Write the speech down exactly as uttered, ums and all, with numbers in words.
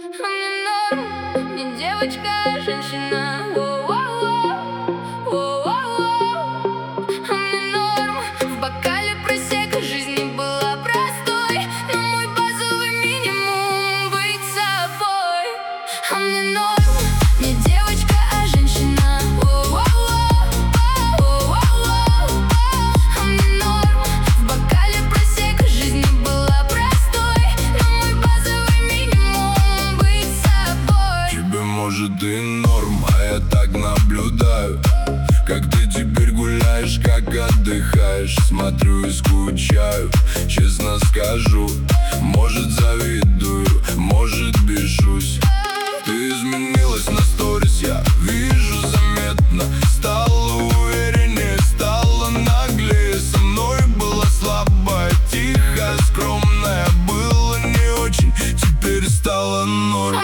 А мне норм, не девочка, а женщина. Воу-воу-воу, воу-воу-воу. А мне норм, в бокале просека жизнь не была простой, но мой базовый минимум быть собой. А мне норм, не девочка, а женщина. Воу-воу-воу, воу-воу-воу. А мне норм, в бокале просека жизнь не была простой, но мой базовый минимум быть собой. Тебе может и норм, а я так наблюдаю, как ты теперь гуляешь, как отдыхаешь. Смотрю и скучаю, честно скажу. Может завидую, может бешусь. Ты изменилась на сторис, я вижу заметно. Стала увереннее, стала наглее. Со мной была слабая, тихая, скромная. Было не очень, теперь стало норм.